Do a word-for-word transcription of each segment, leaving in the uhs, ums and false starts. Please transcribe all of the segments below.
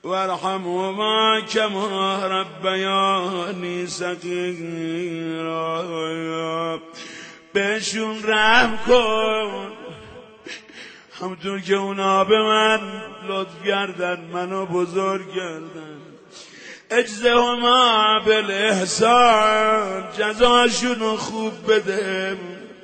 وارحمهما كما ربیانی صغیرا. بهشون رحم کن همونطور که اونا به من لطف کردن، منو بزرگ کردن. اجزهما بالاحسان، جزاشونو خوب بده.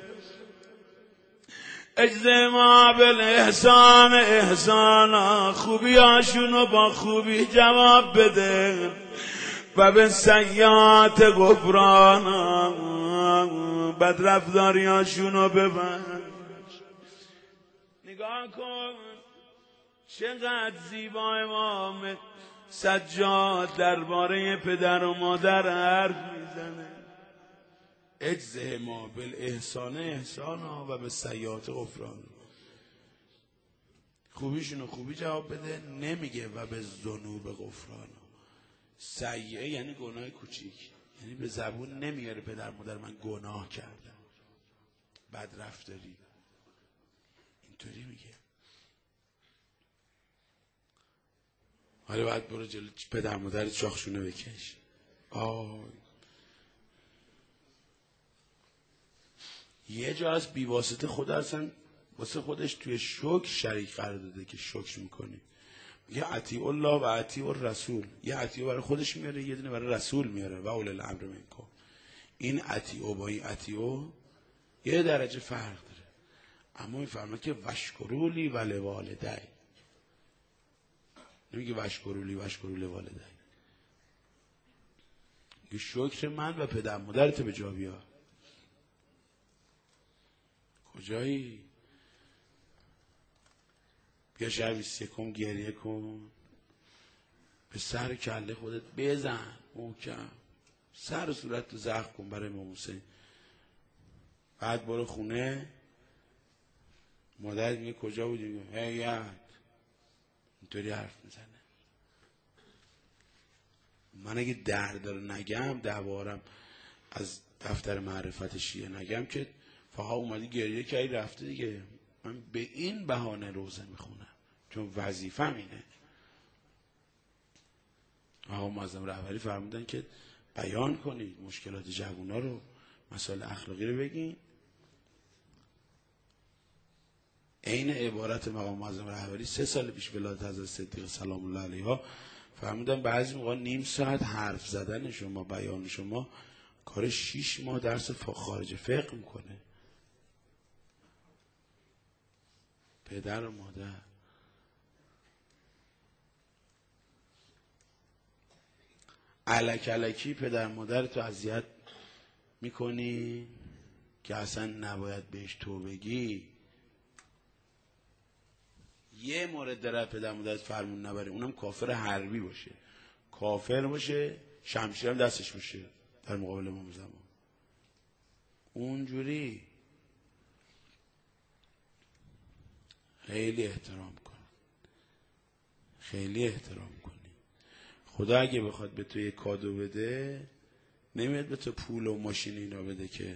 اجزهما بالاحسان، احسانا خوبیاشونو با خوبی جواب بده. و به سیئات غفرانا، بدرفتاریاشونو ببند. نگاه کن چقدر زیبا امام سجاد درباره پدر و مادر حرف میزنه. اجزهما بالاحسان احسانا و به سیئات غفرانا. خوبیشونو خوبی جواب بده، نمیگه و به ذنوب غفرانا. سیئه یعنی گناه کوچیک، یعنی به زبون نمیاره پدر مادر من گناه کردم، بد رفتاری، اینطوری میگه. حالا باید برو جلو پدر مادر چاخشونه بکش. آی یه جا از بیواسطه خود اصلا واسه خودش توی شکر شریک قرار داده که شکر میکنی. یه اطیع الله و اطیع الرسول، یه اطیع برای خودش میاره، یه دونه برای رسول میاره. و اولي الامر منکم. این اطیع با این اطیع یه درجه فرق داره، اما میفهمه که وشکرولی و لوالدی، نمیگه وشکرولی وشکرولی والدی. یه شکر من و پدر مادرت به جا بیار. کجایی؟ بیا شب یکم گریه کن، به سر کله خودت بزن محکم، سر و صورت تو زخم کن برای امام حسین. بعد برو خونه، مادرت میگه کجا بودی؟ میگه هیئت. اینطوری حرف میزنه. من اگه درد رو نگم، دعوارم از دفتر معرفت شیعه نگم که فقط اومدی گریه کردی رفته دیگه. من به این بهانه روزه میخونم چون وظیفه‌م اینه. آقا معظم رهبری فرمودن که بیان کنید مشکلات جوونا رو، مسائل اخلاقی رو بگین. عین عبارت مقام معظم رهبری سه سال پیش ولادت حضرت صدیقه سلام الله علیها فرمودن بعضی موقع نیم ساعت حرف زدن شما، بیان شما، کار شیش ماه درس خارج فقه میکنه. پدر و مادر الک الکی پدر مادر تو اذیت میکنی که اصلا نباید بهش تو بگی. یه مورد داره پدر مادرت فرمون نبره، اونم کافر حربی باشه، کافر باشه، شمشیرم دستش باشه در مقابل امام زمان. اونجوری خیلی احترام کن، خیلی احترام کنی. خدا اگه بخواد به تو یه کادو بده نمیاد به تو پول و ماشین اینا بده که.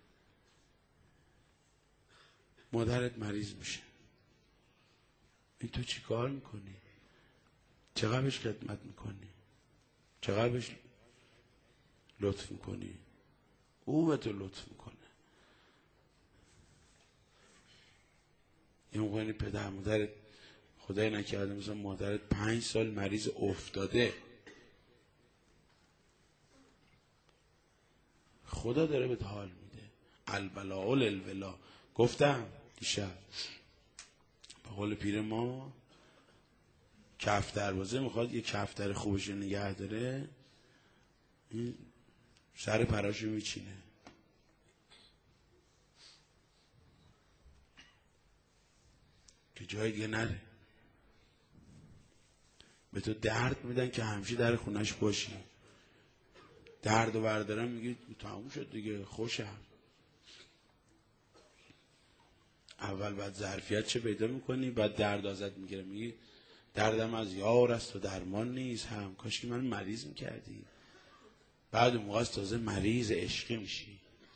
مادرت مریض میشه، این تو چی کار میکنی؟ چقدر بهش خدمت میکنی؟ چقدر بهش لطف میکنی؟ او به تو لطف میکنه. یه موقعی پدر مادرت خدای نکرده مثلا مادرت پنج سال مریض افتاده، خدا داره بهت حال میده. البلاء للولا. گفتم دیشب به قول پیر ما کف دروازه میخواد یه کفتر خوبش نگه داره، این سر پراشو میچینه. که جای دیگه نره. به تو درد میدن که همیشه در خونش باشی. درد و بردارم میگی تموم شد دیگه، خوشم. اول بعد ظرفیت چه پیدا میکنی، بعد درد ازت میگیره، میگی دردم از یار است و درمان نیست، هم کاش که من مریض میکردی. بعد اون موقع تازه مریض عشقی میشی،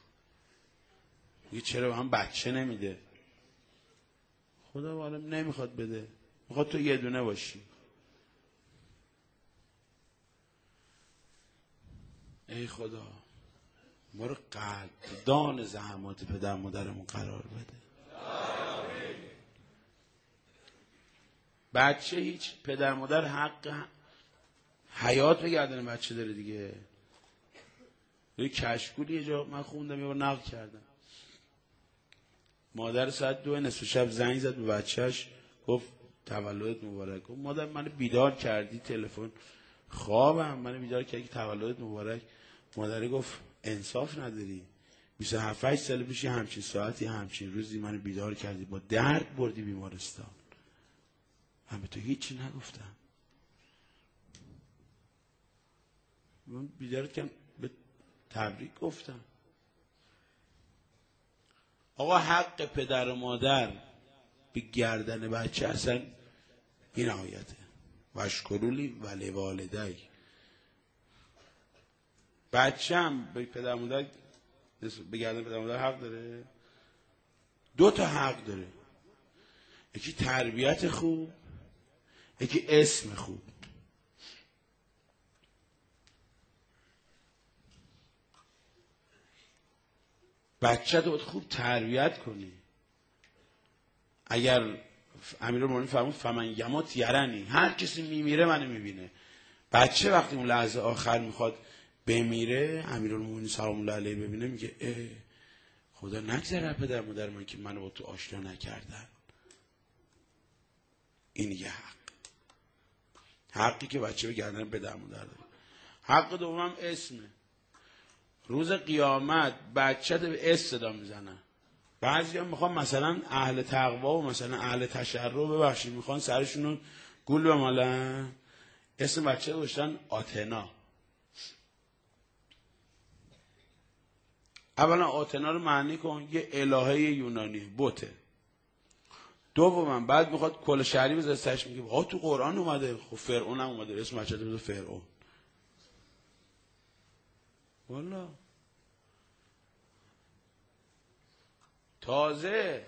میگی چرا به من بچه نمیده. خدا عالم نمیخواد بده، میخواد تو یه دونه باشی. ای خدا ما رو قدردان زحمات پدر مادرمون قرار بده. بچه هیچ پدر مادر حق حیات به گردن بچه داره دیگه. یه کشکولی یه جا من خوندم یه بار نقل کردم، مادر ساعت دو نصف شب زنگ زد به بچهش گفت تولدت مبارک. گفت مادر منو بیدار کردی، تلفن خوابم منو بیدار کردی تولدت مبارک. مادر گفت انصاف نداری، بیست و هفت سال پیش همچین ساعتی همچین روزی منو بیدار کردی، با درد بردی بیمارستان، من به تو هیچی نگفتم. من بیدارت کردم به تبریک گفتم. آقا حق پدر و مادر به گردن بچه اصلا این آیته واشکرولی ولی والدی. بچه هم به پدر مادر به گردن پدر مادر حق داره، دو تا حق داره، یکی تربیت خوب، یکی اسم خوب. بچه تو خوب تربیت کنی. اگر امیرالمومنین فرمود فمن یموت یرنی، هر کسی میمیره منو میبینه. بچه وقتی اون لحظه آخر میخواد بمیره امیرالمومنین سلام الله علیه ببینه میگه اه خدا نگذره پدر مادر من که منو با تو آشنا نکردن. این یه حق، حقی که بچه به گردن پدر مادر داره. حق دوم اسمه. روز قیامت بچه به اسم صدا میزنن. بعضی هم میخوان مثلا اهل تقوا و مثلا اهل تشرع ببخشید میخوان سرشونو گول بمالن، اسم بچه داشتن آتنا. اولا آتنا رو معنی کن یه الهه یونانی بوته. دوما بعد میخواد کل شهری بذاره سرش، میگه آ تو قرآن اومده. خب فرعون هم اومده، اسم بچه بذاره فرعون. والا تازه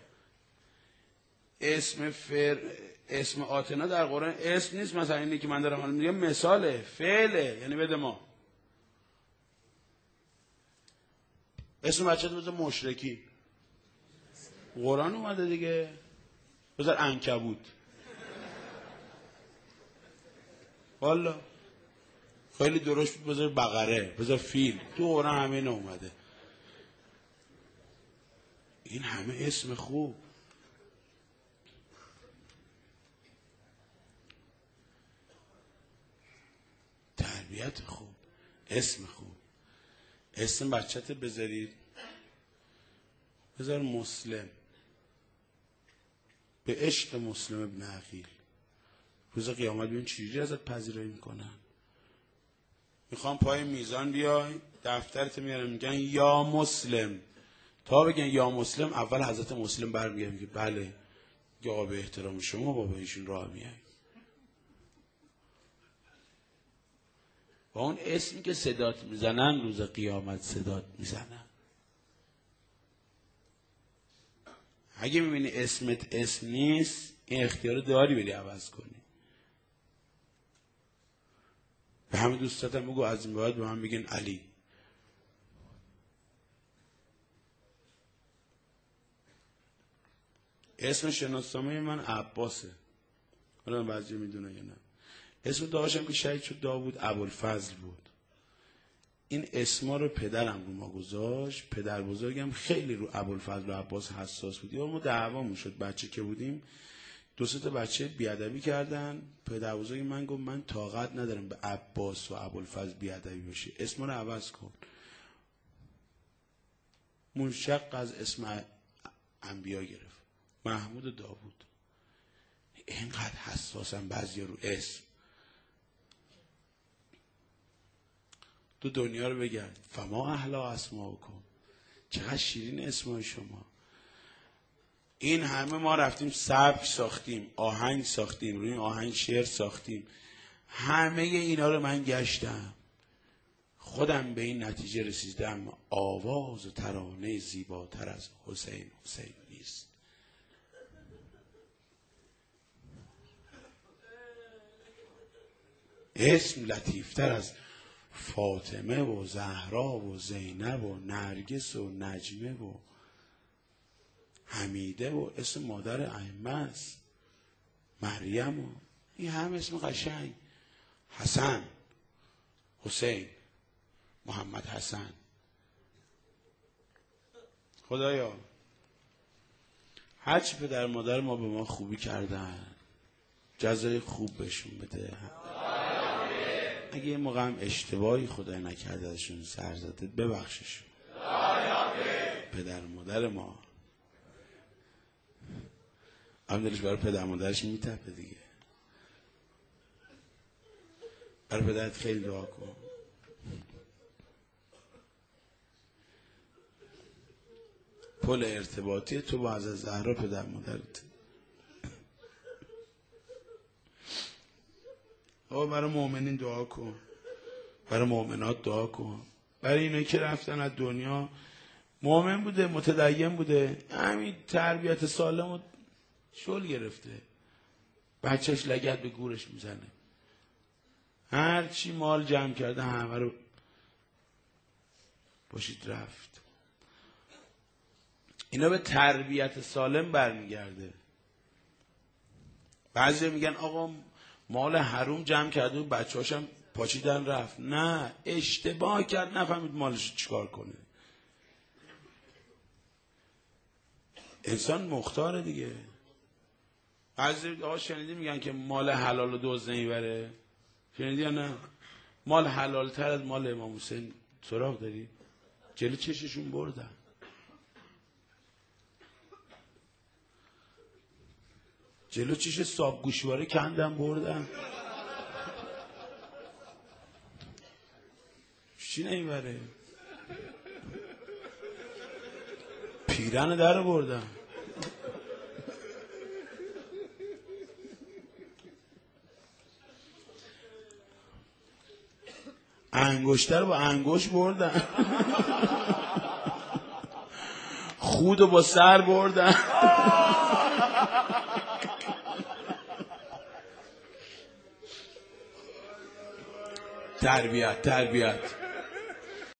اسم فر اسم آتنا در قرآن اسم نیست، مثلا اینی که من دارم حالا میگم مثاله، فعله، یعنی بده ما اسم بچه تو بذار مشرکی. قرآن اومده دیگه، بذار عنکبوت. والا خیلی درشت بود بذار بقره، بذار فیل. تو قرآن همه اینا اومده. این همه اسم خوب. تربیت خوب، اسم خوب. اسم بچت بذارید بذار مسلم، به عشق مسلم ابن عقیل. روز قیامت ببین چجوری ازت پذیرایی میکنن. میخوام پای میزان بیای دفترت میارن میگن یا مسلم، تا بگن یا مسلم اول حضرت مسلم برمیگه میگه بله یا آقا به احترام شما بابا ایشون راه میای. با اون اسمی که صدات میزنن روز قیامت صدات میزنن. اگه میبینی اسمت اسم نیست این اختیار داری بری عوض کنی. به همه دوستاتم بگو از این باید به من بگین علی. اسم شناسنامه من عباسه، حالا بعضی میدونه یا نه. اسم داداشم که شهید شد داوود ابوالفضل بود. این اسما رو پدرم رو ما گذاشت. پدر بزرگم خیلی رو ابوالفضل و عباس حساس بود. یا ما دعوامون شد بچه که بودیم، دو سه تا بچه بیادبی کردن. پدر بزرگ من گفت من طاقت ندارم به عباس و ابوالفضل بیادبی بشه، اسم رو عوض کن. منشق از اسم انبیا گرفت، محمود و داوود. اینقدر حساسم بعضی رو اسم. تو دنیا رو بگرد فما احلا اسماءکم، چقدر شیرین اسمای شما. این همه ما رفتیم سبک ساختیم، آهنگ ساختیم، روی آهنگ شعر ساختیم، همه اینا رو من گشتم، خودم به این نتیجه رسیدم آواز و ترانه زیباتر از حسین حسین نیست. اسم لطیفتر از فاطمه و زهرا و زینب و نرگس و نجمه و حمیده و اسم مادر ائمه است، مریم و این همه اسم قشنگ، حسن، حسین، محمد حسن. خدایا هرچی پدر مادر ما به ما خوبی کردن جزای خوب بهشون بده. اگه یه موقع هم اشتباهی خدای نکرده ازشون سر زده ببخششون. پدر مادر ما هم دلش برای پدر مادرش میتپه دیگه. برای پدرت خیلی دعا کن. پل ارتباطی تو با حضرت زهرا پدر مادرت. آقا برای مؤمنین دعا کن، برای مؤمنات دعا کن، برای اینایی که رفتن از دنیا. مؤمن بوده، متدین بوده، همین تربیت سالم رو شل گرفته، بچهش لگد به گورش میزنه، هر چی مال جمع کرده همه رو باشید رفت. اینا به تربیت سالم برمیگرده. بعضی میگن آقا مال حروم جمع کرده و بچه هاشم پاچیدن رفت. نه، اشتباه کرد، نفهمید مالش چیکار کنه. انسان مختاره دیگه. بعضی آقا شنیدی میگن که مال حلال و دزد نمیبره؟ شنیدی یا نه؟ مال حلال تر از مال امام حسین سراغ داری؟ جلو چششون بردن. جلو چش صاب گوشواره کندن بردن. چی نمیبره؟ پیرن در بردن. انگشتر با انگشت بردن. خودو با سر بردن. تربیت تربیت